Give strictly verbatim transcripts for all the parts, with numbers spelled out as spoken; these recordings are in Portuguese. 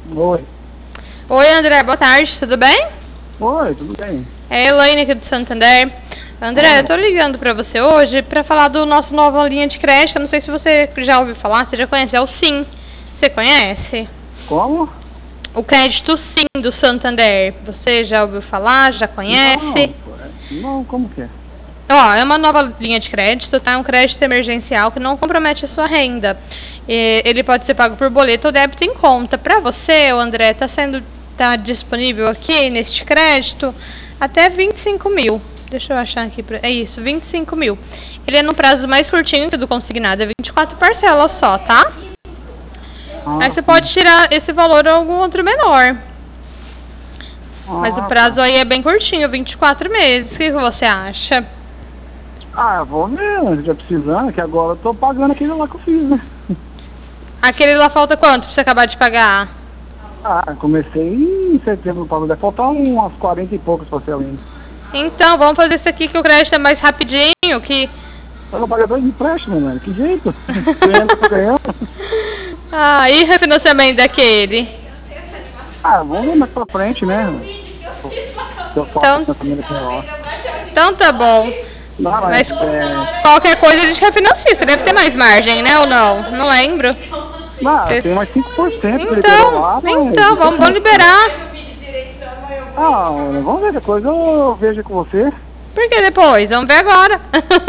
Oi. Oi, André, boa tarde, tudo bem? Oi, tudo bem? É a Elaine aqui do Santander. André, eu tô ligando pra você hoje pra falar do nosso nova linha de crédito. Eu não sei se você já ouviu falar, você já conhece, é o Sim. Você conhece? Como? O crédito Sim do Santander. Você já ouviu falar, já conhece? Não, não, como que é? Ó, é uma nova linha de crédito, tá? É um crédito emergencial que não compromete a sua renda. E ele pode ser pago por boleto ou débito em conta. Para você, o André, tá sendo tá disponível aqui neste crédito até vinte e cinco mil. Deixa eu achar aqui. Pra, é isso, vinte e cinco mil. Ele é no prazo mais curtinho que do consignado, é vinte e quatro parcelas só, tá? Ah, Aí você sim. pode tirar esse valor ou algum outro menor. Mas o Ah, prazo aí é bem curtinho, vinte e quatro meses. O que, que você acha? Ah, eu vou ver, já precisando, que agora eu tô pagando aquele lá que eu fiz, né? Aquele lá falta quanto pra você acabar de pagar? Ah, comecei em setembro, deve faltar umas quarenta e poucas parcelas ainda. Então, vamos fazer isso aqui que o crédito é mais rapidinho, que... Eu não paguei dois empréstimos, mano, que jeito? Ganhando, tô ganhando. Ah, e refinanciamento daquele? Ah, vamos ver mais pra frente, né? Eu faço Então, financiamento aqui lá. então tá bom. Não, Mas mas, é... qualquer coisa a gente refinancia. Você deve ter mais margem, né? Ou não? Não lembro. Não, Cês- tem mais cinco por cento que liberou Então, lá, mas... então, vamos, vamos liberar. Ah, vamos ver, depois eu vejo com você. Por que depois? Vamos ver agora.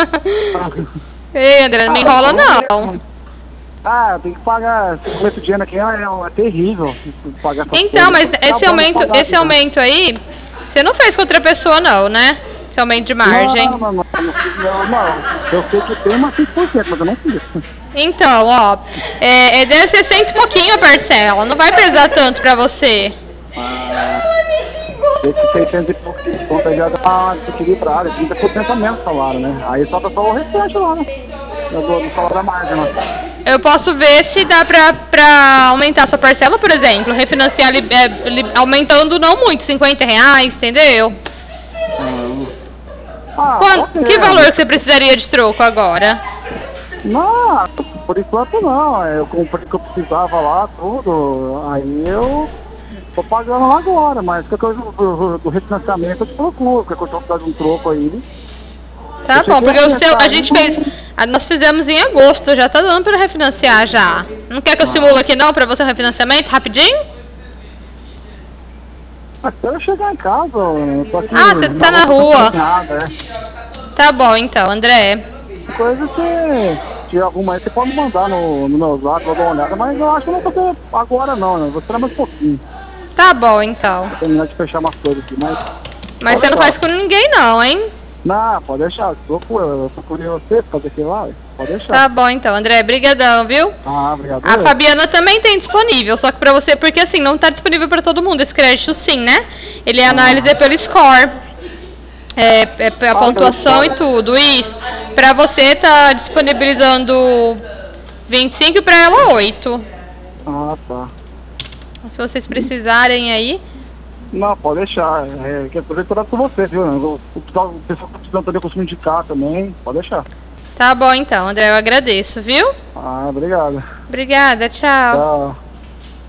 Ei, André, não me enrola não. Ah, tem que pagar, esse começo de ano aqui é, é terrível, pagar essas Então, coisas. mas esse Tá bom, aumento, pagar esse aqui, né? aumento aí, você não fez com outra pessoa não, né? Esse aumento de margem. Não, não, não, não, não, eu sei que tem mais cinco por cento, mas eu não fiz. Então, ó, é, é deve ser cento e pouquinho a parcela, não vai pesar tanto pra você. Ah, esse seiscentos e pouco de conta já dá uma desequilibrada, trinta por cento a menos salário, né? Aí solta só o restante lá, né? Do, do salário da margem, né? Eu posso ver se dá pra, pra aumentar a sua parcela, por exemplo, refinanciar li, é, li, aumentando não muito, cinquenta reais, entendeu? Ah, Quanto, pode que ser, valor né? que você precisaria de troco agora? Não, por enquanto não. Eu comprei o que eu precisava lá, tudo. Aí eu tô pagando lá agora, mas qualquer coisa do, do refinanciamento eu te procuro, qualquer coisa eu precisar de um troco aí. Tá bom, porque o seu, a gente fez, a- nós fizemos em agosto, já tá dando pra refinanciar já. Não quer que eu simule aqui não, pra você o refinanciamento, rapidinho? Até eu chegar em casa, eu tô aqui. Ah, você tá na rua. Nada, é. Tá bom então, André. Coisa que se alguma aí você pode mandar no, no meu zap, eu dou uma olhada, mas eu acho que eu não vou fazer agora não, né? Vou esperar mais um pouquinho. Tá bom então. Vou terminar de fechar umas coisas aqui, mas. Mas você não faz com ninguém não, hein? Não, pode deixar, eu procuro, eu procurei você pra fazer aquilo lá, pode deixar. Tá bom então, André, brigadão, viu? Ah, obrigado. A Fabiana também tem disponível, só que pra você, porque assim, não tá disponível pra todo mundo esse crédito sim, né? Ele é análise pelo score, é, é a pontuação e tudo, isso. Pra você tá disponibilizando vinte e cinco e pra ela oito. Ah, tá. Se vocês precisarem aí. Não, pode deixar. É, quer fazer cuidado com você, viu? O pessoal o pessoal tá precisando também consumir indicar também, pode deixar. Tá bom então, André, eu agradeço, viu? Ah, obrigado. Obrigada, tchau. Tchau.